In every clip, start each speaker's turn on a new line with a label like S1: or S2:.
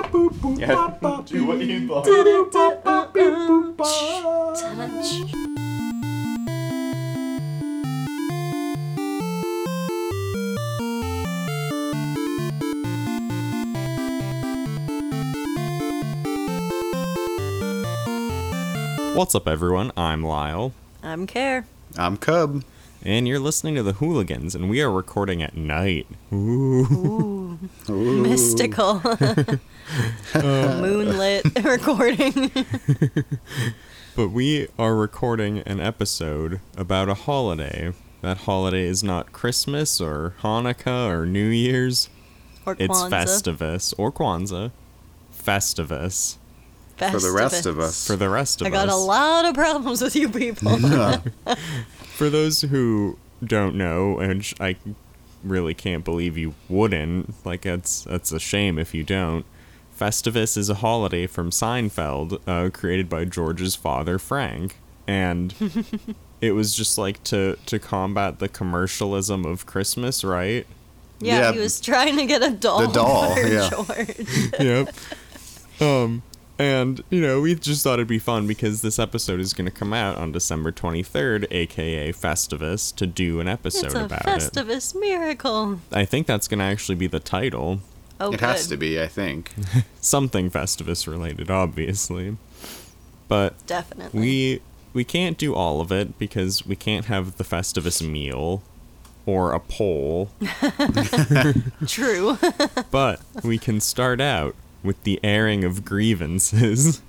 S1: Yeah, do what you thought. What's up, everyone? I'm Lyle.
S2: I'm Care.
S3: I'm Cub.
S1: And you're listening to The Hooligans, and we are recording at night. Ooh.
S2: Mystical. Moonlit recording.
S1: But we are recording an episode about a holiday. That holiday is not Christmas or Hanukkah or New Year's.
S2: Or Kwanzaa.
S1: It's Festivus or Kwanzaa. Festivus.
S3: For the rest of us.
S1: For the rest of us.
S2: I got a lot of problems with you people.
S1: For those who don't know, and I really can't believe you wouldn't, like, that's a shame if you don't, Festivus is a holiday from Seinfeld, created by George's father, Frank. And it was just like to combat the commercialism of Christmas, right?
S2: Yeah, he was trying to get a doll.
S3: The doll,
S2: for
S3: yeah.
S2: George.
S1: Yep. And, you know, we just thought it'd be fun because this episode is going to come out on December 23rd, a.k.a. Festivus, to do an episode about it.
S2: It's a Festivus miracle.
S1: I think that's going to actually be the title.
S2: Oh,
S3: It has to be, I think.
S1: Something Festivus related, obviously. But
S2: Definitely.
S1: we can't do all of it because we can't have the Festivus meal or a poll.
S2: True.
S1: But we can start out with the airing of grievances.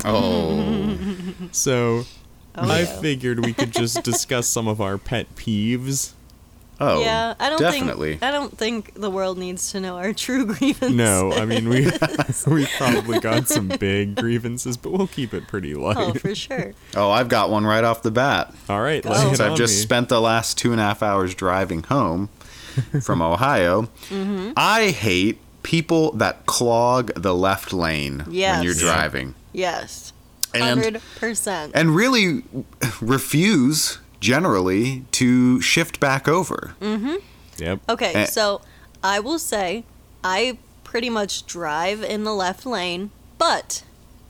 S3: Oh.
S1: So I
S2: yeah.
S1: figured we could just discuss some of our pet peeves.
S3: Oh,
S2: Yeah, I
S3: definitely.
S2: don't think the world needs to know our true grievances.
S1: No, I mean, we probably got some big grievances, but we'll keep it pretty light.
S2: Oh, for sure.
S3: Oh, I've got one right off the bat.
S1: All right,
S2: Go.
S1: lay it
S3: Since I've
S1: on
S3: just
S1: me.
S3: spent the last 2.5 hours driving home from Ohio, I hate people that clog the left lane when
S2: Yes.
S3: you're driving.
S2: Yes.
S3: And
S2: 100%.
S3: and really refuse generally to shift back over.
S1: Yep.
S2: Okay, so I will say I pretty much drive in the left lane, but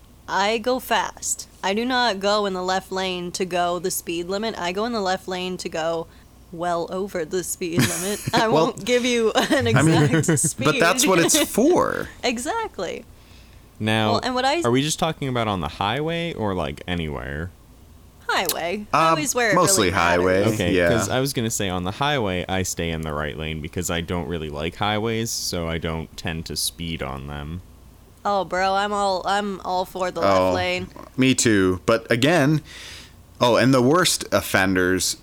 S2: I go fast. I do not go in the left lane to go the speed limit. I go in the left lane to go well over the speed limit. I
S3: Well,
S2: won't give you an exact speed.
S3: But that's what it's for.
S2: Exactly.
S1: Now,
S2: Well, and what I-
S1: are we just talking about on the highway or like anywhere?
S2: Highway. Always where it
S3: mostly
S2: really matters.
S3: highway.
S1: Okay,
S3: Yeah.
S1: because I was gonna say on the highway I stay in the right lane because I don't really like highways, so I don't tend to speed on them.
S2: Oh, bro, I'm all for the left lane.
S3: Me too. But again, and the worst offenders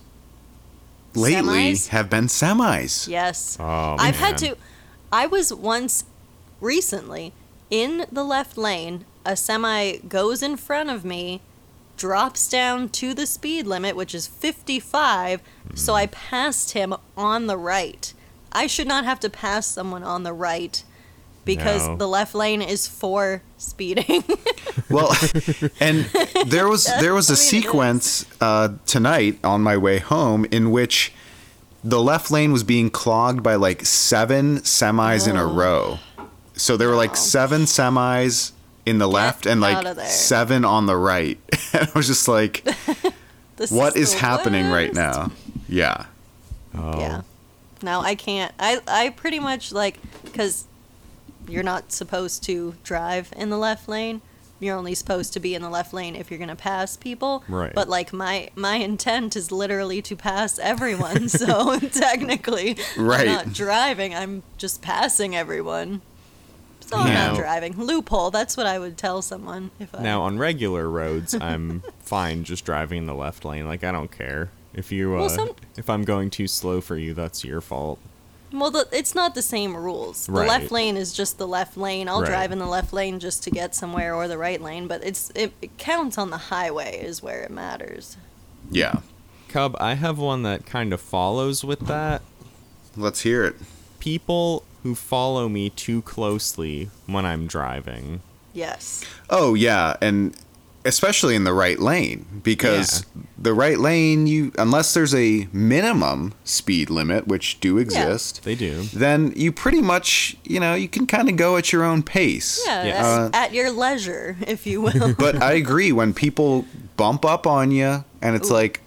S3: lately
S2: Semis?
S3: have been semis.
S2: Yes.
S1: Oh,
S2: I've had
S1: man.
S2: to. I was once recently in the left lane. A semi goes in front of me, drops down to the speed limit, which is 55. So I passed him on the right. I should not have to pass someone on the right because
S1: No.
S2: the left lane is for speeding.
S3: Well, and there was a
S2: it is.
S3: sequence tonight on my way home in which the left lane was being clogged by like 7 semis in a row. So there were like 7 semis in the left and
S2: out
S3: like
S2: of there.
S3: 7 on the right. And I was just like,
S2: This
S3: what is
S2: the
S3: happening right
S2: worst.
S3: now? Yeah.
S1: Oh.
S2: Yeah. No, I can't. I pretty much like, because you're not supposed to drive in the left lane. You're only supposed to be in the left lane if you're going to pass people.
S1: Right.
S2: But like my intent is literally to pass everyone. So technically,
S3: Right.
S2: I'm not driving. I'm just passing everyone. So I'm
S1: Now-
S2: not driving. Loophole. That's what I would tell someone if I.
S1: Now on regular roads, I'm fine just driving in the left lane. Like I don't care if you
S2: Well,
S1: if I'm going too slow for you, that's your fault.
S2: Well, it's not the same rules. The
S1: Right.
S2: left lane is just the left lane. I'll
S1: Right.
S2: drive in the left lane just to get somewhere, or the right lane, but it counts on the highway is where it matters.
S3: Yeah.
S1: Cub, I have one that kind of follows with that.
S3: Let's hear it.
S1: People who follow me too closely when I'm driving.
S2: Yes.
S3: Oh, yeah. And especially in the right lane, because the right lane, unless there's a minimum speed limit, which do exist,
S1: They do.
S3: then you pretty much, you can kind of go at your own pace.
S2: Yeah,
S1: Yes.
S2: at your leisure, if you will.
S3: But I agree, when people bump up on you and it's like,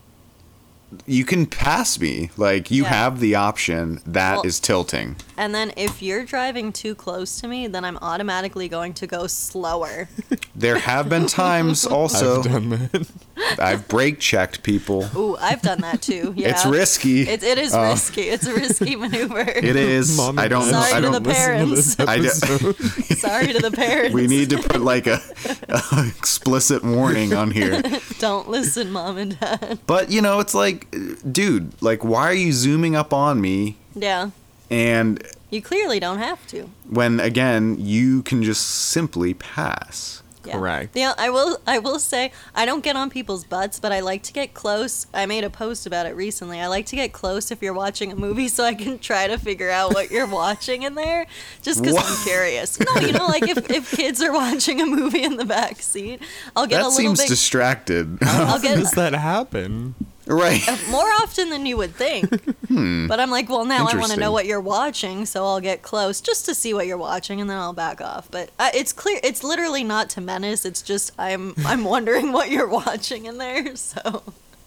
S3: you can pass me, like you
S2: Yeah.
S3: have the option. That is
S2: Well-
S3: tilting.
S2: And then if you're driving too close to me, then I'm automatically going to go slower.
S3: There have been times also
S1: I've done that.
S3: I've brake checked people.
S2: Ooh, I've done that too. Yeah.
S3: It's risky.
S2: It is risky. It's a risky maneuver.
S3: It is.
S1: Mom and
S3: I don't know.
S2: Sorry
S3: I
S2: to
S3: don't.
S2: the parents.
S3: I do-
S2: Sorry to the parents.
S3: We need to put like a explicit warning on here.
S2: Don't listen, mom and dad.
S3: But it's like, dude, like, why are you zooming up on me?
S2: Yeah.
S3: And
S2: You clearly don't have to.
S3: when again, you can just simply pass.
S2: Yeah.
S1: Correct.
S2: Yeah, I will say I don't get on people's butts, but I like to get close. I made a post about it recently. I like to get close if you're watching a movie so I can try to figure out what you're watching in there, just because
S3: What?
S2: I'm curious. No, like if kids are watching a movie in the back seat, I'll get a
S3: That
S2: little
S3: seems
S2: bit
S3: distracted.
S2: I'll get
S1: Does that happen?
S3: Right.
S2: more often than you would think. But I'm like, well, now I want to
S3: Interesting.
S2: know what you're watching, so I'll get close just to see what you're watching, and then I'll back off. But it's clear, it's literally not to menace. It's just I'm wondering what you're watching in there. So,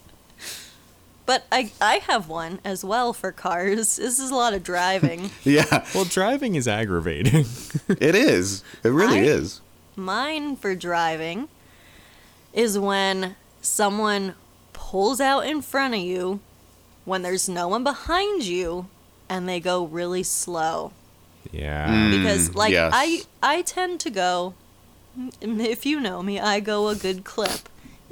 S2: but I have one as well for cars. This is a lot of driving.
S3: Yeah,
S1: Well, driving is aggravating.
S3: it is. It really
S2: I-
S3: is.
S2: Mine for driving is when someone pulls out in front of you when there's no one behind you and they go really slow.
S1: Yeah.
S2: Because like
S3: yes.
S2: I tend to go, if you know me, I go a good clip.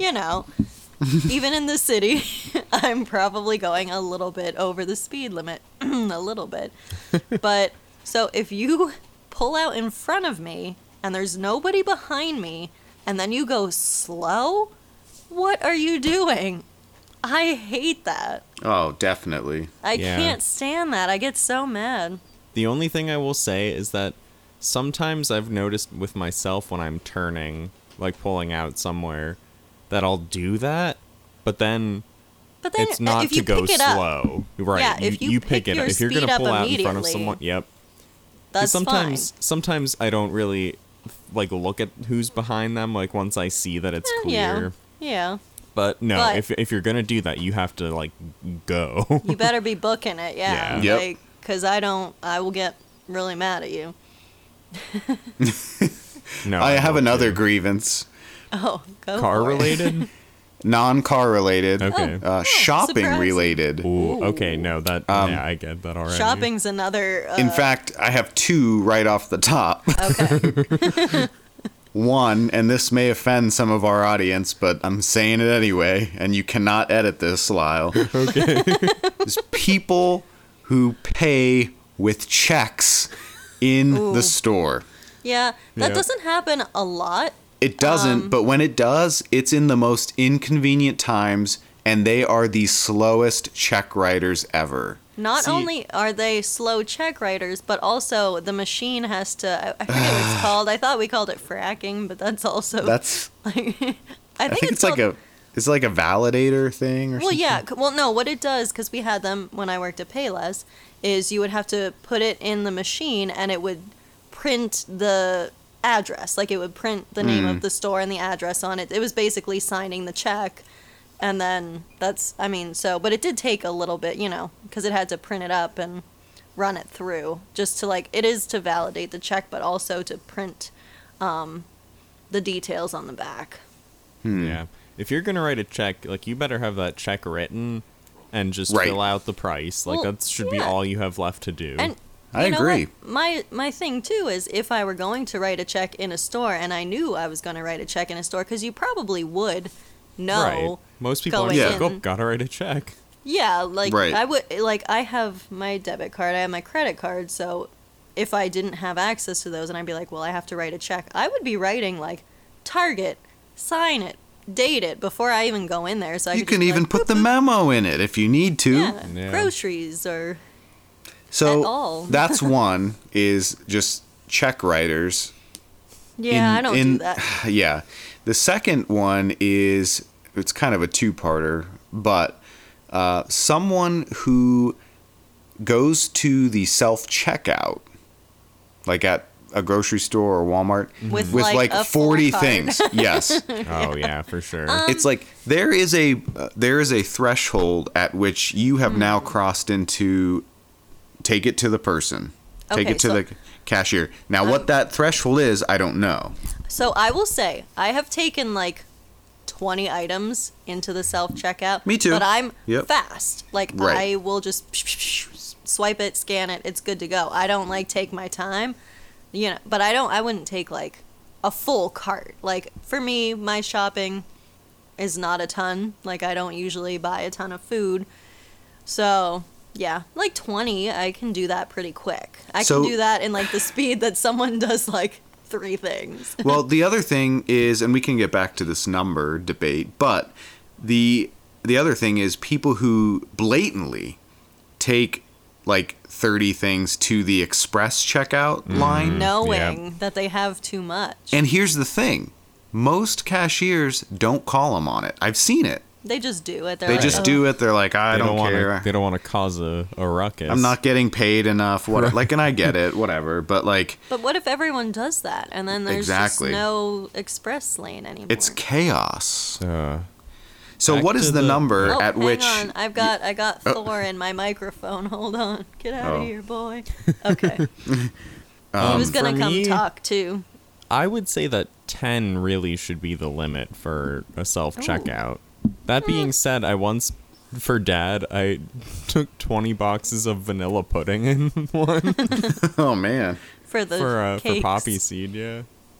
S2: Even in the city, I'm probably going a little bit over the speed limit. A little bit. But so if you pull out in front of me and there's nobody behind me and then you go slow, what are you doing? I hate that.
S3: Oh, definitely.
S2: I
S1: Yeah.
S2: can't stand that. I get so mad.
S1: The only thing I will say is that sometimes I've noticed with myself when I'm turning, like pulling out somewhere, that I'll do that, but then
S2: But then
S1: it's not
S2: if
S1: to
S2: you
S1: go
S2: pick it up,
S1: slow. Right.
S2: Yeah, if you
S1: pick
S2: pick
S1: it
S2: your
S1: up. If you're
S2: speed
S1: gonna
S2: up
S1: pull out in front of
S2: immediately,
S1: someone, yep. 'Cause
S2: that's
S1: sometimes
S2: fine.
S1: sometimes I don't really like look at who's behind them, like once I see that it's clear.
S2: Yeah.
S1: But no,
S2: But-
S1: if you're gonna do that, you have to like go.
S2: You better be booking it, yeah.
S1: Yeah.
S3: Yep.
S2: Because I will get really mad at you.
S1: No,
S3: I have
S1: won't
S3: another
S1: do.
S3: grievance.
S2: Oh, go
S1: Car
S2: for it.
S1: related.
S3: Non-car related.
S1: Okay.
S3: Shopping
S2: surprising.
S3: related.
S1: Ooh, okay, no, that yeah, I get that already.
S2: Shopping's another.
S3: In fact, I have two right off the top.
S2: Okay.
S3: One, and this may offend some of our audience, but I'm saying it anyway, and you cannot edit this, Lyle.
S1: Okay.
S3: There's people who pay with checks in the store.
S2: Yeah, that
S1: Yeah.
S2: doesn't happen a lot.
S3: It doesn't, but when it does, it's in the most inconvenient times, and they are the slowest check writers ever.
S2: Not
S1: See-
S2: only are they slow check writers, but also the machine has to. I forget what it's called. I thought we called it fracking, but that's also.
S3: That's
S2: like,
S3: I think it's like
S2: called-
S3: it's like a validator thing or
S2: Well,
S3: something.
S2: yeah. Well, no, what it does, because we had them when I worked at Payless, is you would have to put it in the machine and it would print the address. Like it would print the name of the store and the address on it. It was basically signing the check. And then but it did take a little bit, because it had to print it up and run it through just to it is to validate the check, but also to print the details on the back.
S1: Yeah. If you're gonna write a check, like you better have that check written and just
S3: Right.
S1: fill out the price. Like
S2: Well,
S1: that should be
S2: yeah.
S1: all you have left to do.
S2: And
S3: I
S2: you know
S3: agree.
S2: what? My thing too is if I were going to write a check in a store and I knew I was going to write a check in a store, because you probably would know.
S1: right. Most people are
S2: going
S1: like, oh,
S2: in.
S1: gotta write a check.
S2: Yeah, like
S3: Right.
S2: I would I have my debit card, I have my credit card, so if I didn't have access to those and I'd be like, well, I have to write a check, I would be writing like Target, sign it, date it before I even go in there. So I
S3: You
S2: could
S3: can
S2: just be
S3: even
S2: like,
S3: put the
S2: boop, boop.
S3: memo in it if you need to.
S2: Yeah,
S1: Yeah.
S2: groceries or
S3: So
S2: at all.
S3: that's one is just check writers.
S2: Yeah, I don't do that.
S3: Yeah. The second one is, it's kind of a two-parter, but someone who goes to the self-checkout, like at a grocery store or Walmart,
S2: With
S3: like
S2: a
S3: 40
S2: full cart.
S3: things. Yes.
S1: Oh yeah, for sure.
S3: It's like there is a threshold at which you have now crossed into take it to the person. Take
S2: Okay,
S3: it to
S2: so-
S3: the cashier. Now what that threshold is, I don't know.
S2: So I will say, I have taken like 20 items into the self-checkout.
S3: Me too.
S2: But I'm
S3: Yep.
S2: fast. Like,
S3: Right.
S2: I will just swipe it, scan it, it's good to go. I don't like take my time, but I wouldn't take like a full cart. Like, for me, my shopping is not a ton. Like, I don't usually buy a ton of food. So, yeah, like 20, I can do that pretty quick. I
S3: So-
S2: can do that in like the speed that someone does like 3 things.
S3: Well, the other thing is, and we can get back to this number debate, but the other thing is people who blatantly take like 30 things to the express checkout line.
S2: Knowing that they have too much.
S3: And here's the thing. Most cashiers don't call them on it. I've seen it.
S2: They just do it. They're
S3: They
S2: like,
S3: just
S2: "Oh."
S3: do it. They're like, I
S1: They
S3: don't care.
S1: Wanna, they don't want to cause a ruckus.
S3: I'm not getting paid enough. What? Like, and I get it, whatever. But like,
S2: But what if everyone does that and then there's
S3: Exactly.
S2: just no express lane anymore?
S3: it's chaos.
S1: Uh,
S3: So
S1: back
S3: what
S1: to
S3: is the
S1: the-
S3: number
S2: Oh,
S3: at
S2: hang
S3: which?
S2: on. I got Thor in my microphone. Hold on. Get out
S3: Oh.
S2: of here, boy. Okay. He was gonna
S1: for
S2: come
S1: me-
S2: talk too.
S1: I would say that 10 really should be the limit for a self-checkout. That being said, I once, for Dad, I took 20 boxes of vanilla pudding in one
S3: Oh man.
S2: For the
S1: for
S2: cakes.
S1: poppy seed, yeah.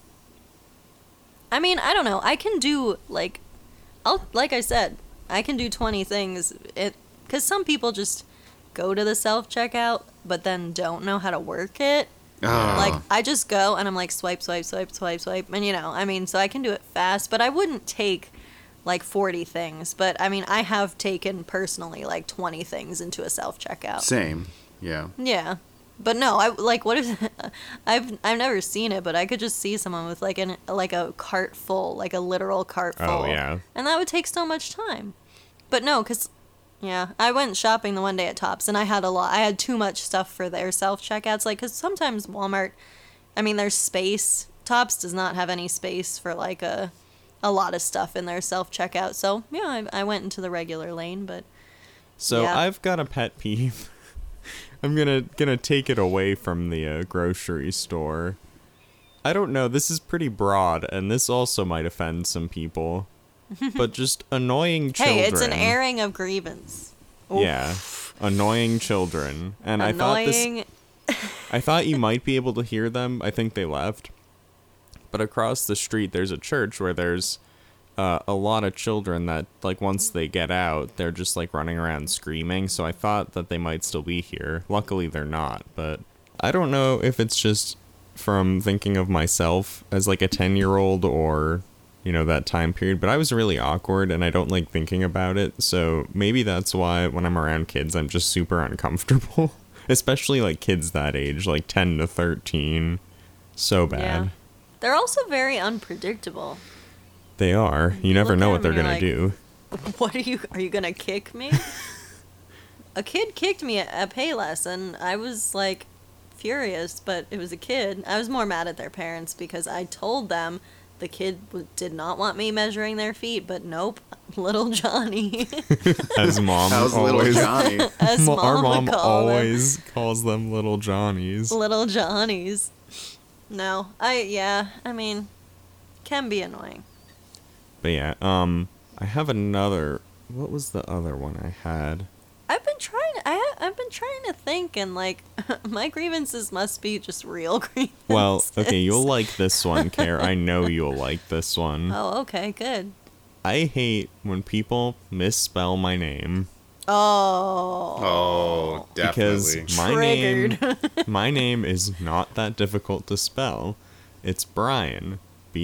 S2: I mean, I don't know. I can do like I said, I can do 20 things. Cuz some people just go to the self-checkout but then don't know how to work it.
S3: Oh.
S2: Like, I just go and I'm like swipe, swipe, swipe, swipe, swipe. And I mean, so I can do it fast, but I wouldn't take like 40 things. But I mean, I have taken personally like 20 things into a self-checkout.
S3: Same. Yeah.
S2: Yeah. But no, I like what if I've never seen it, but I could just see someone with like a cart full, like a literal cart full.
S1: Oh, yeah.
S2: And that would take so much time. But no, cuz yeah, I went shopping the one day at Tops and I had I had too much stuff for their self-checkouts like cuz sometimes Walmart, I mean, there's space. Tops does not have any space for like a lot of stuff in their self-checkout. So, yeah, I went into the regular lane, but
S1: So
S2: Yeah.
S1: I've got a pet peeve. I'm gonna take it away from the grocery store. I don't know. This is pretty broad, and this also might offend some people. But just annoying children.
S2: hey, it's an airing of grievance. Oof.
S1: Yeah, annoying children. And
S2: Annoying.
S1: I thought you might be able to hear them. I think they left. But across the street, there's a church where there's a lot of children that, like, once they get out, they're just, like, running around screaming. So I thought that they might still be here. Luckily, they're not. But I don't know if it's just from thinking of myself as, like, a 10-year-old or, that time period. But I was really awkward, and I don't like thinking about it. So maybe that's why when I'm around kids, I'm just super uncomfortable. Especially, like, kids that age, like 10 to 13. So bad.
S2: Yeah. They're also very unpredictable.
S1: They are. You never
S2: look
S1: know
S2: at
S1: what they're
S2: them
S1: gonna
S2: and you're
S1: do.
S2: What are you gonna kick me? A kid kicked me at Payless, and I was like furious, but it was a kid. I was more mad at their parents because I told them the kid did not want me measuring their feet, but nope, little Johnny.
S1: As mom
S3: How's little
S1: always,
S3: Johnny?
S2: As
S1: our mom
S2: would call them.
S1: always calls them little Johnnies.
S2: Little Johnnies. No, I mean, can be annoying.
S1: But yeah, I have another. What was the other one I had?
S2: I've been trying to think, and like my grievances must be just real grievances.
S1: Well, okay, you'll like this one, Care. I know you'll like this one.
S2: Oh, okay, good.
S1: I hate when people misspell my name
S2: Oh.
S3: Oh, definitely.
S1: because my name is not that difficult to spell. It's Brian,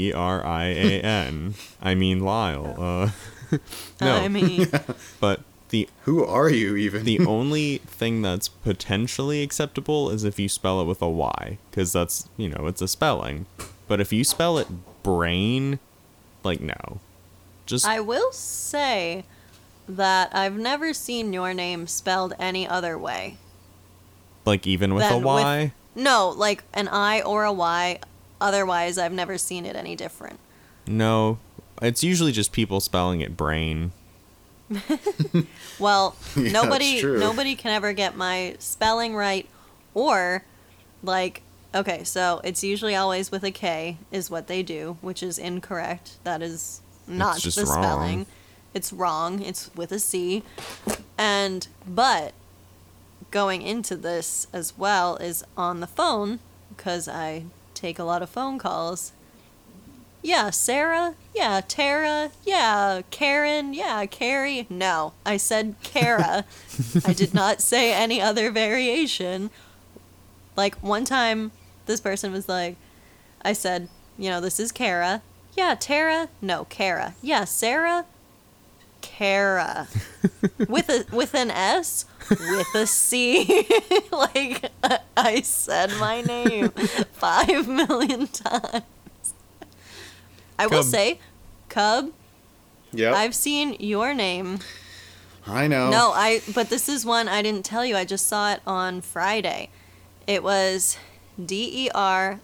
S1: Brian. I mean Lyle. No,
S2: I mean,
S1: but
S3: Who are you even?
S1: the only thing that's potentially acceptable is if you spell it with a Y, because that's, it's a spelling. But if you spell it brain, like, no. Just
S2: I will say that I've never seen your name spelled any other way.
S1: like even with a
S2: than
S1: Y.
S2: No, like an I or a Y. Otherwise, I've never seen it any different.
S1: No, it's usually just people spelling it brain.
S2: Well,
S3: Yeah,
S2: nobody
S3: it's true.
S2: nobody can ever get my spelling right, or like, okay, so it's usually always with a K is what they do, which is incorrect. That is not
S1: just
S2: the
S1: wrong.
S2: spelling. It's wrong. It's with a C. But going into this as well is on the phone, because I take a lot of phone calls. Yeah, Sarah. Yeah, Tara. Yeah, Karen. Yeah, Carrie. No, I said Kara. I did not say any other variation. Like, one time, this person was like, I said, this is Kara. Yeah, Tara. No, Kara. Yeah, Sarah. Kara. With an S. With a C. Like, I said my name 5 million times. I will
S1: Cub.
S2: say, Cub,
S3: Yep.
S2: I've seen your name.
S3: I know.
S2: No, but this is one I didn't tell you. I just saw it on Friday. It was Derike.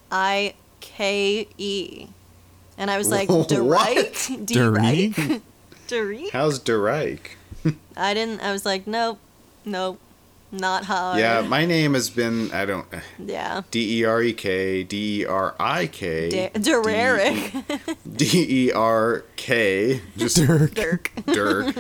S2: And I was like,
S3: What?
S2: Derike?
S1: Derike?
S2: Derike?
S3: How's Derike?
S2: I was like, nope, not hard.
S3: Yeah, my name has been,
S2: Yeah.
S3: Derek, Derike.
S2: Derek.
S3: Derk. Just
S1: Dirk.
S2: Dirk.
S3: Dirk.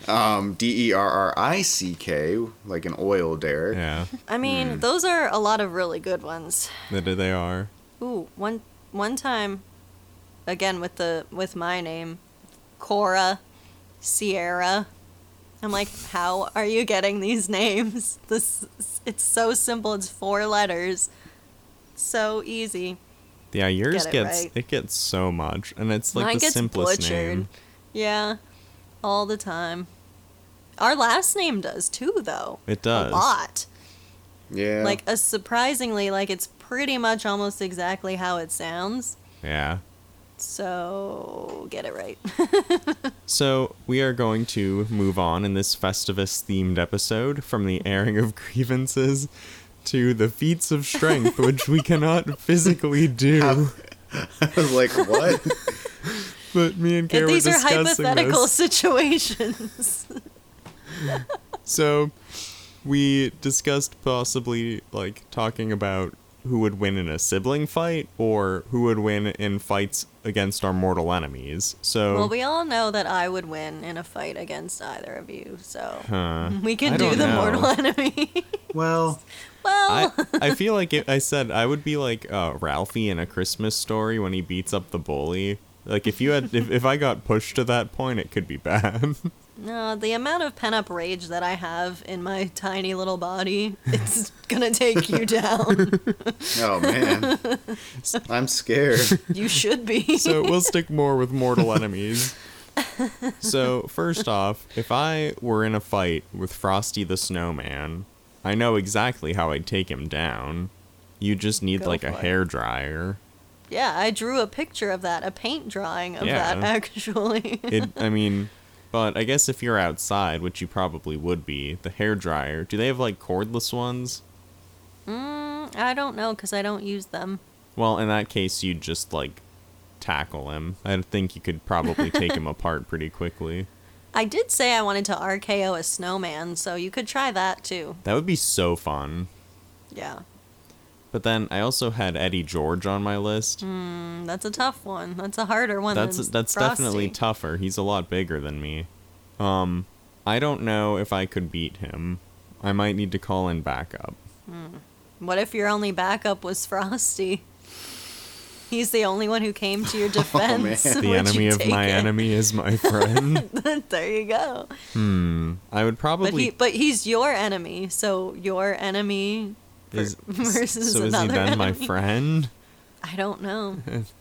S3: Derrick, like an oil derrick.
S1: Yeah,
S2: I mean, those are a lot of really good ones.
S1: they are.
S2: Ooh, one time, again with my name, Cora, Sierra. I'm like, how are you getting these names? It's so simple. It's 4 letters. So easy.
S1: Yeah, yours
S2: Get it right.
S1: gets so much, and it's like
S2: Mine
S1: the
S2: gets
S1: simplest
S2: butchered.
S1: name.
S2: Yeah, all the time. Our last name does too, though.
S1: It does.
S2: A lot.
S3: Yeah.
S2: Like, surprisingly, like, it's pretty much almost exactly how it sounds.
S1: Yeah.
S2: So, get it right.
S1: So we are going to move on in this Festivus-themed episode from the airing of grievances to the feats of strength, which we cannot physically do.
S3: I was like, what?
S1: But me and Kara were
S2: These are
S1: discussing
S2: hypothetical
S1: this.
S2: situations.
S1: So we discussed possibly like talking about who would win in a sibling fight or who would win in fights against our mortal enemies. So
S2: Well, we all know that I would win in a fight against either of you, so we
S1: I
S2: can do
S1: don't
S2: the
S1: know.
S2: mortal enemy.
S3: Well,
S2: Well,
S1: I feel like I said I would be like Ralphie in A Christmas Story when he beats up the bully. Like if I got pushed to that point, it could be bad.
S2: no, the amount of pent-up rage that I have in my tiny little body, it's gonna take you down.
S3: oh man. I'm scared.
S2: You should be.
S1: So we'll stick more with mortal enemies. So first off, if I were in a fight with Frosty the Snowman, I know exactly how I'd take him down. You just need
S2: Go
S1: like a
S2: for it.
S1: hairdryer.
S2: Yeah, I drew a picture of that, a paint drawing of
S1: Yeah.
S2: that, actually.
S1: But I guess if you're outside, which you probably would be, the hairdryer, do they have like cordless ones?
S2: I don't know, because I don't use them.
S1: Well, in that case, you'd just like tackle him. I think you could probably take him apart pretty quickly.
S2: I did say I wanted to RKO a snowman, so you could try that, too.
S1: That would be so fun.
S2: Yeah.
S1: But then I also had Eddie George on my list.
S2: That's a tough one. That's a harder one than
S1: That's definitely
S2: Frosty.
S1: tougher. He's a lot bigger than me. I don't know if I could beat him. I might need to call in backup.
S2: What if your only backup was Frosty? He's the only one who came to your defense.
S3: man.
S1: The
S2: Would
S1: enemy
S2: you
S1: of
S2: take
S1: my
S2: it?
S1: enemy is my friend.
S2: There you go.
S1: I would probably
S2: But he's your enemy, so your enemy versus
S1: so is he
S2: another
S1: then my
S2: enemy.
S1: friend?
S2: I don't know.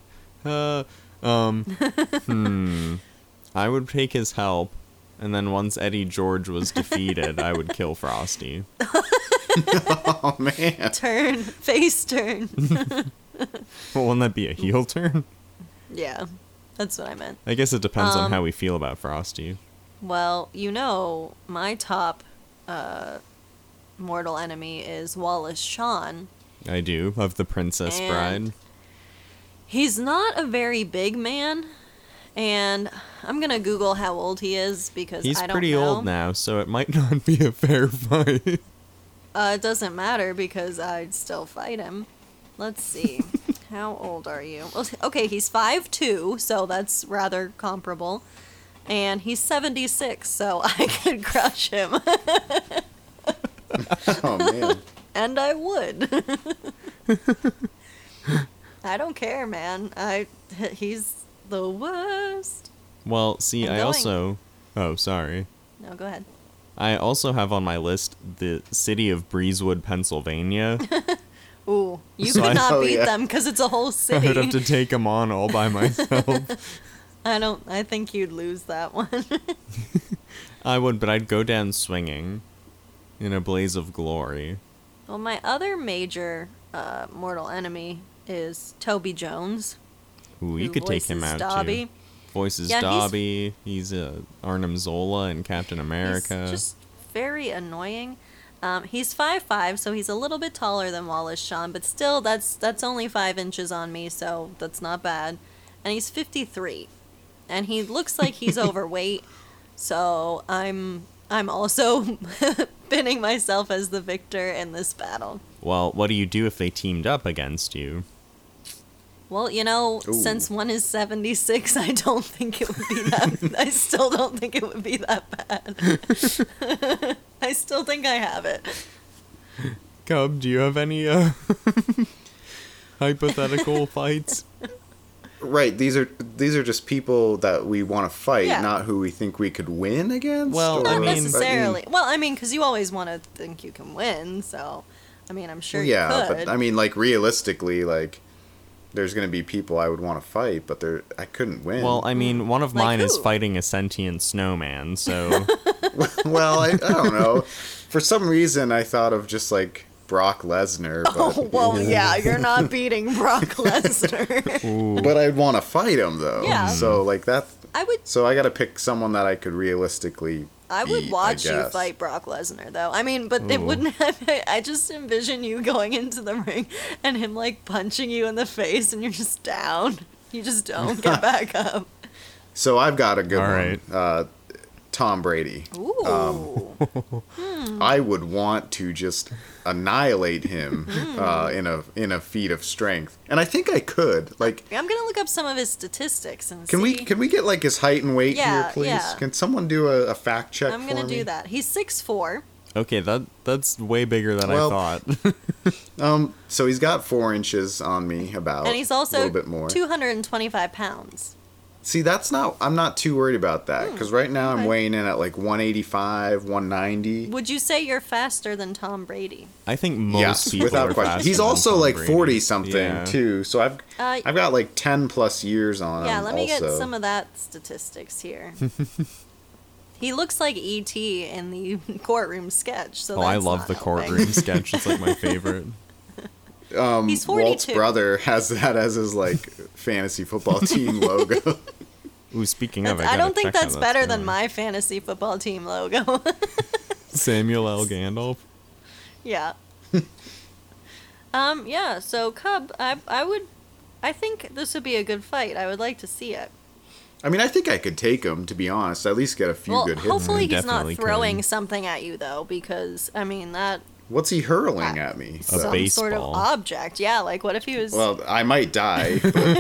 S1: I would take his help, and then once Eddie George was defeated, I would kill Frosty.
S3: Oh man.
S2: Face turn.
S1: Well, wouldn't that be a heel turn?
S2: Yeah, that's what I meant.
S1: I guess it depends on how we feel about Frosty.
S2: Well, my top mortal enemy is Wallace Shawn.
S1: I do, of the Princess
S2: And
S1: Bride.
S2: He's not a very big man, and I'm gonna Google how old he is because
S1: He's
S2: I don't
S1: pretty
S2: know.
S1: old now, so it might not be a fair fight.
S2: It doesn't matter because I'd still fight him. Let's see. How old are you? Okay, he's 5'2", so that's rather comparable. And he's 76, so I could crush him.
S3: Oh man.
S2: And I would. I don't care, man. He's the worst.
S1: Well, see,
S2: I'm
S1: I
S2: going.
S1: also... Oh, sorry.
S2: No, go ahead.
S1: I also have on my list the city of Breezewood, Pennsylvania.
S2: Ooh, you
S1: So
S2: could not
S3: Oh,
S2: beat
S3: yeah.
S2: them because it's a whole
S1: I'd
S2: city.
S1: have to take him on all by myself.
S2: I think you'd lose that one.
S1: I would, but I'd go down swinging in a blaze of glory.
S2: Well, my other major mortal enemy is Toby Jones.
S1: Ooh, you
S2: who
S1: could take him
S2: voices
S1: out
S2: Dobby.
S1: too. Voices
S2: Yeah,
S1: Dobby. He's Arnim Zola in Captain America.
S2: He's just very annoying. He's 5'5", so he's a little bit taller than Wallace Shawn, but still, that's only 5 inches on me, so that's not bad. And he's 53, and he looks like he's overweight. So I'm also pinning myself as the victor in this battle.
S1: Well, what do you do if they teamed up against you?
S2: Well,
S3: Ooh.
S2: since one is 76, I don't think it would be that. I still don't think it would be that bad. I still think I have it.
S1: Cub, do you have any hypothetical fights?
S3: Right. These are just people that we want to fight,
S2: Yeah.
S3: not who we think we could win against.
S1: Well,
S3: or-
S1: I
S2: Not
S1: mean-
S2: necessarily. Well, I mean, because you always want to think you can win, so I mean, I'm sure
S3: yeah,
S2: you could.
S3: but I mean, like realistically, like there's gonna be people I would want to fight, but I couldn't win.
S1: Well, I mean, one of
S2: Like
S1: mine is
S2: who?
S1: fighting a sentient snowman, so...
S3: well, I don't know. For some reason, I thought of just like Brock Lesnar. But,
S2: Oh, well, yeah, you're not beating Brock Lesnar.
S1: Ooh.
S3: But I'd want to fight him though.
S2: Yeah.
S3: So like that.
S2: I would
S3: So I got to pick someone that I could realistically.
S2: I would
S3: beat,
S2: watch you
S3: guess.
S2: fight Brock Lesnar, though. I mean, but it
S1: Ooh.
S2: wouldn't have. I just envision you going into the ring and him, like, punching you in the face and you're just down. You just don't get back up.
S3: So I've got a good
S1: All
S3: one.
S1: right.
S3: Tom Brady.
S2: Ooh.
S3: I would want to just annihilate him in a feat of strength, and I think I could. Like,
S2: I'm going to look up some of his statistics and
S3: can
S2: see.
S3: we get like his height and weight
S2: Yeah,
S3: here, please?
S2: yeah.
S3: Can someone do a fact check?
S2: I'm going to
S3: for me?
S2: do that. He's 6'4".
S1: Okay, that's way bigger than
S3: Well,
S1: I thought.
S3: So he's got 4 inches on me, about
S2: And he's
S3: a
S2: also
S3: little bit more.
S2: 225 pounds.
S3: See, I'm not too worried about that because right now I'm
S2: okay.
S3: weighing in at like 185, 190.
S2: Would you say you're faster than Tom Brady?
S1: I think most
S3: Yes,
S1: people
S3: without
S1: are
S3: question.
S1: faster
S3: He's
S1: than
S3: also
S1: Tom
S3: like
S1: Brady.
S3: 40 something
S1: Yeah.
S3: too, so I've got like 10 plus years on him.
S2: Yeah, let me get
S3: also.
S2: some of that statistics here. He looks like E.T. in the courtroom sketch. So
S1: Oh, I
S2: that's
S1: love
S2: not
S1: the
S2: helping.
S1: courtroom sketch. It's like my favorite.
S2: He's 42.
S3: Walt's brother has that as his like fantasy football team logo.
S1: Ooh, speaking of,
S2: I don't think that's better than
S1: going.
S2: my fantasy football team logo.
S1: Samuel L. Gandalf.
S2: Yeah. Yeah, so Cub, I think this would be a good fight. I would like to see it.
S3: I mean, I think I could take him, to be honest. At least get a few
S2: Well,
S3: good hits.
S2: hopefully he's not
S1: Definitely
S2: throwing
S1: could.
S2: something at you, though, because, I mean, that
S3: What's he hurling at me?
S1: A
S2: some sort of
S1: baseball.
S2: object. Yeah, like what if he was...
S3: Well, I might die.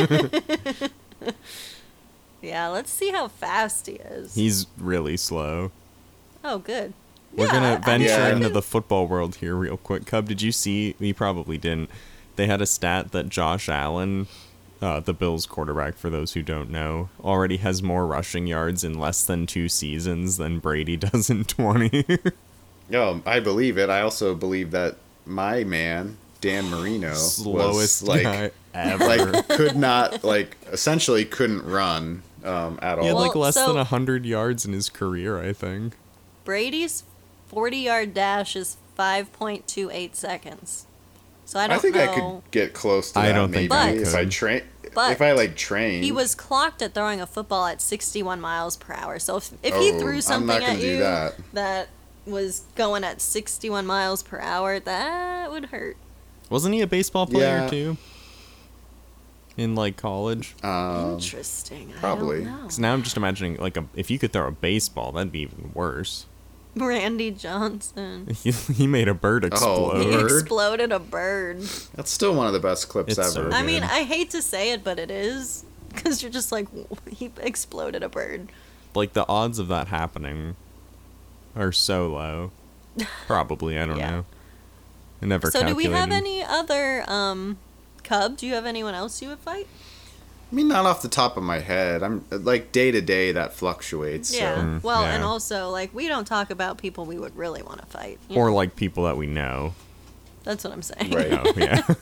S2: Yeah, let's see how fast he is.
S1: He's really slow.
S2: Oh, good.
S1: We're
S2: Yeah,
S1: gonna
S2: I
S1: venture
S3: Yeah.
S1: into the football world here real quick. Cub, did you see? You probably didn't. They had a stat that Josh Allen, the Bills quarterback, for those who don't know, already has more rushing yards in less than 2 seasons than Brady does in 20.
S3: Oh, I believe it. I also believe that my man, Dan Marino,
S1: Slowest
S3: was like
S1: guy ever.
S3: like could not like essentially couldn't run at all.
S1: He had like
S2: Well,
S1: less
S2: so-
S1: than 100 yards in his career, I think.
S2: Brady's 40-yard dash is 5.28 seconds. So I don't
S3: think
S2: know.
S3: I could get close to
S1: I
S3: that.
S1: don't think
S3: maybe
S2: I
S3: if I
S1: could.
S3: train.
S2: But
S3: If I like train,
S2: He was clocked at throwing a football at 61 miles per hour. So if he threw
S3: I'm
S2: something
S3: not gonna
S2: at
S3: do
S2: you
S3: that.
S2: was going at 61 miles per hour, that would hurt.
S1: Wasn't he a baseball player
S3: Yeah.
S1: too? In like college?
S2: Interesting.
S3: probably.
S2: I don't know.
S1: Because now I'm just imagining like if you could throw a baseball, that'd be even worse.
S2: Randy Johnson.
S1: He made a bird explode.
S2: He
S3: Bird?
S2: exploded a bird.
S3: That's still one of the best clips
S1: It's so
S3: ever.
S1: good.
S2: I mean, I hate to say it, but it is. Because you're just like, he exploded a bird.
S1: Like the odds of that happening are so low. Probably, I don't
S2: Yeah.
S1: know. I never
S2: So do we have
S1: calculated.
S2: any other cub? Do you have anyone else you would fight?
S3: I mean, not off the top of my head. I'm like day to day that fluctuates.
S2: Yeah.
S3: So.
S2: Well, and
S1: yeah.
S2: also, like, we don't talk about people we would really want to fight. you
S1: Or
S2: know?
S1: like people that we know.
S2: That's what I'm saying.
S3: Right.
S1: Oh,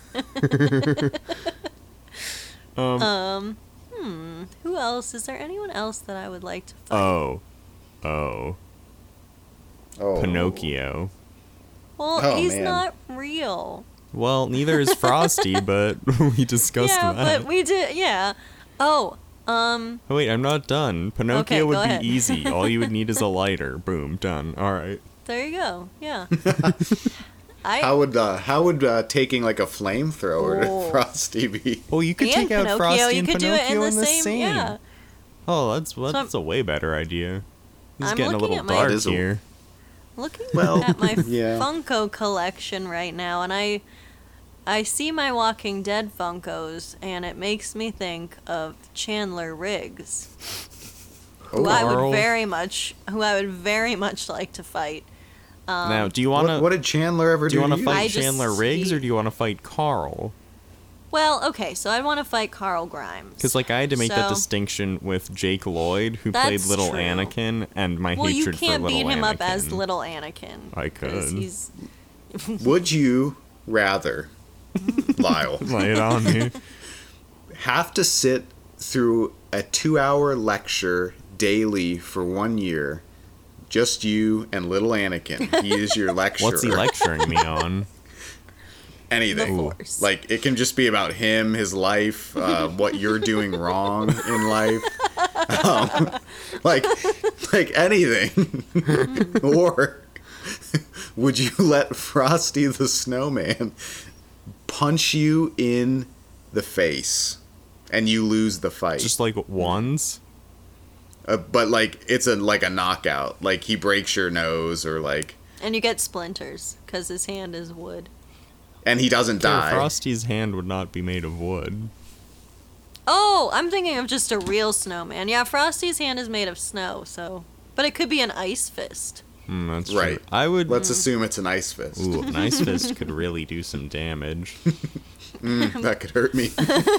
S1: yeah.
S2: Who else? Is there anyone else that I would like to fight?
S1: Oh,
S3: Oh.
S2: Well,
S3: Oh,
S2: he's
S3: man.
S2: not real.
S1: well, neither is Frosty, but we discussed
S2: Yeah,
S1: that.
S2: but we did. Yeah. Oh,
S1: Oh, wait, I'm not done. Pinocchio
S2: Okay,
S1: would
S2: go
S1: be
S2: ahead.
S1: easy. All you would need is a lighter. Boom, done. All right.
S2: there you go. Yeah.
S3: How would taking like a flamethrower
S2: Oh.
S3: to Frosty be?
S1: Oh, you could
S2: and
S1: take out
S2: Pinocchio,
S1: Frosty
S2: you
S1: and
S2: could do it
S1: Pinocchio
S2: in the same. Yeah.
S1: Oh, that's
S2: I'm-
S1: a way better idea. This is
S2: I'm
S1: getting a
S2: looking
S1: little
S2: at my-
S1: dark
S3: That is a-
S1: here.
S2: Looking
S3: Well,
S2: at my
S3: yeah.
S2: Funko collection right now, and I see my Walking Dead Funkos, and it makes me think of Chandler Riggs, who I
S1: Carl.
S2: would very much like to fight.
S1: Now, do you want to
S3: What did Chandler ever
S1: do you
S3: do?
S1: want to
S3: you?
S1: fight
S2: I just-
S1: Chandler Riggs or
S2: he-
S1: do you want to fight Carl?
S2: Well, okay, so I want to fight Carl Grimes.
S1: Because like I had to make that
S2: So-
S1: distinction with Jake Lloyd, who
S2: That's
S1: played Little
S2: true.
S1: Anakin, and my
S2: Well, you
S1: hatred for
S2: can't
S1: Little
S2: beat him
S1: Anakin.
S2: up as Little Anakin.
S1: I
S2: 'cause
S1: could.
S2: He's
S3: Would you rather, Lyle,
S1: Lay it on me.
S3: have to sit through a 2-hour lecture daily for 1 year? Just you and little Anakin. He is your lecturer.
S1: What's he lecturing me on?
S3: Anything.
S2: The Force.
S3: Like it can just be about him, his life, what you're doing wrong in life, like anything. Or would you let Frosty the Snowman punch you in the face and you lose the fight?
S1: Just like ones?
S3: But like it's like a knockout. Like he breaks your nose or like,
S2: and you get splinters because his hand is wood.
S3: and he doesn't
S1: Sure,
S3: die.
S1: Frosty's hand would not be made of wood.
S2: Oh, I'm thinking of just a real snowman. Yeah, Frosty's hand is made of snow, so. But it could be an ice fist.
S1: That's
S3: Right.
S1: true. I would.
S3: Let's assume it's an ice fist.
S1: Ooh, an ice fist could really do some damage.
S3: That could hurt me.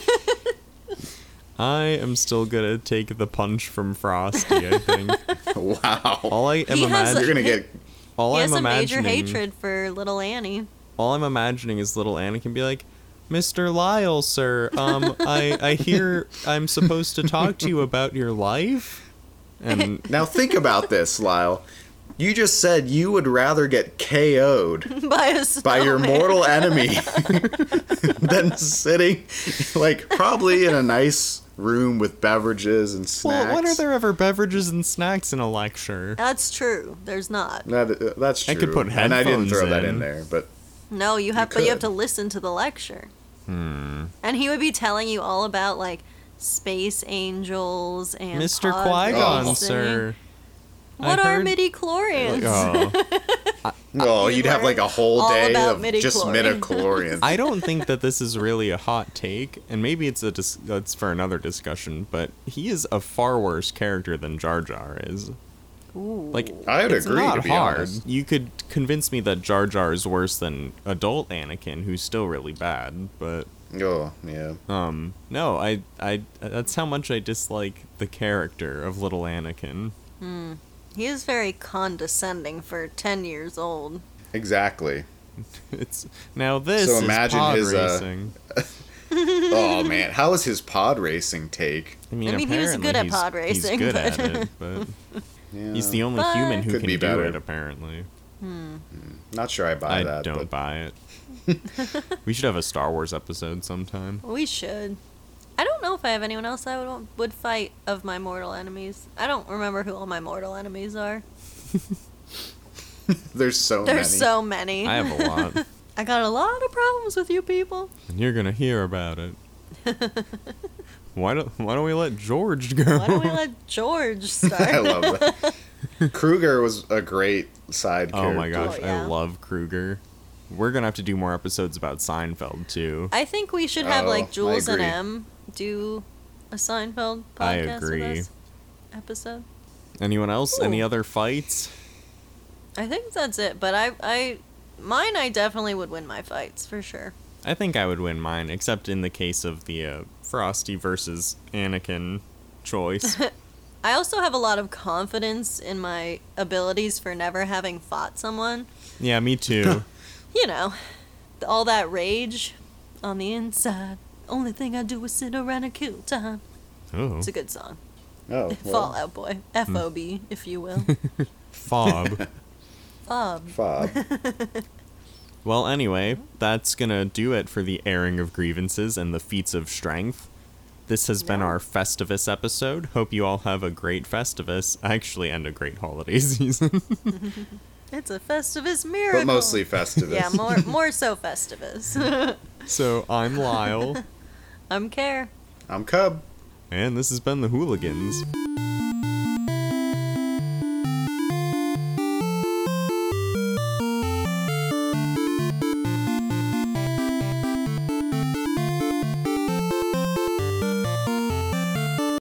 S1: I am still gonna take the punch from Frosty. I think.
S3: Wow.
S1: All I am
S2: He has
S3: You're
S1: imagining.
S3: gonna get
S1: All
S2: He
S1: I'm
S2: has a major
S1: imagining.
S2: hatred for little Annie.
S1: All I'm imagining is little Anakin be like, Mr. Lyle, sir. I hear I'm supposed to talk to you about your life. And
S3: now. Think about this, Lyle. You just said you would rather get KO'd
S2: By a snowman.
S3: by your mortal enemy than sitting, like, probably in a nice room with beverages and snacks.
S1: well, when are there ever beverages and snacks in a lecture?
S2: That's true. There's not.
S3: That's true.
S1: I could put
S3: and I didn't
S1: headphones
S3: throw that
S1: in.
S3: in there, but
S2: No, you have,
S3: You
S2: but you have
S3: could.
S2: to listen to the lecture. And he would be telling you all about like space angels and
S1: Mr.
S2: pod
S1: Qui-Gon,
S2: racing.
S1: sir.
S2: What
S1: I
S2: are
S1: heard-
S2: midi-chlorians?
S1: Oh,
S3: you'd have like a whole
S2: all
S3: day
S2: about
S3: of just
S2: midichlorians.
S3: midichlorians.
S1: I don't think that this is really a hot take, and maybe that's for another discussion. But he is a far worse character than Jar Jar is.
S2: Ooh.
S1: Like,
S3: I would
S1: it's
S3: agree,
S1: not
S3: to be
S1: hard.
S3: honest.
S1: You could convince me that Jar Jar is worse than adult Anakin, who's still really bad. But
S3: Oh, yeah.
S1: no, I that's how much I dislike the character of little Anakin.
S2: He is very condescending for 10 years old.
S3: Exactly.
S1: It's now this
S3: So
S1: is
S3: imagine
S1: pod
S3: his,
S1: racing.
S3: Oh, man. How was his pod racing take?
S2: I mean, he was good at
S1: apparently
S2: pod racing,
S1: He's good
S2: but-
S1: at it, but
S3: Yeah.
S1: he's the only
S2: But-
S1: human who
S3: Could
S1: can
S3: be
S1: do
S3: better.
S1: it. Apparently,
S3: Not sure I buy
S1: I
S3: that.
S1: don't
S3: but
S1: buy it. We should have a Star Wars episode sometime.
S2: We should. I don't know if I have anyone else I would fight of my mortal enemies. I don't remember who all my mortal enemies are.
S3: There's so many.
S2: There's so many.
S1: I have a lot,
S2: I got a lot of problems with you people.
S1: and you're gonna hear about it. Why don't we let George go?
S2: Why don't we let George start?
S3: I love that. Kruger was a great side character.
S1: Oh my gosh,
S2: Oh, yeah.
S1: I love Kruger. We're gonna have to do more episodes about Seinfeld too.
S2: I think we should have
S3: Oh,
S2: like
S3: I
S2: Jules and
S3: agree.
S2: M do a Seinfeld podcast
S1: I agree.
S2: with us episode.
S1: Anyone else?
S2: Ooh.
S1: Any other fights?
S2: I think that's it, but mine I definitely would win my fights for sure.
S1: I think I would win mine, except in the case of the Frosty versus Anakin choice.
S2: I also have a lot of confidence in my abilities for never having fought someone.
S1: Yeah, me too.
S2: You know, all that rage on the inside. Only thing I do is sit around and kill time.
S1: Oh,
S2: It's a good song.
S3: Oh, well,
S2: Fallout Boy. F.O.B., if you will.
S1: Fob.
S2: Fob.
S3: Fob.
S1: Well, anyway, that's gonna do it for the airing of grievances and the feats of strength. This has been
S2: No.
S1: our Festivus episode. Hope you all have a great Festivus, actually, and a great holiday season.
S2: It's a Festivus miracle.
S3: But mostly Festivus.
S2: Yeah, more so Festivus.
S1: So, I'm Lyle,
S2: I'm Care.
S3: I'm Cub.
S1: and this has been the Hooligans.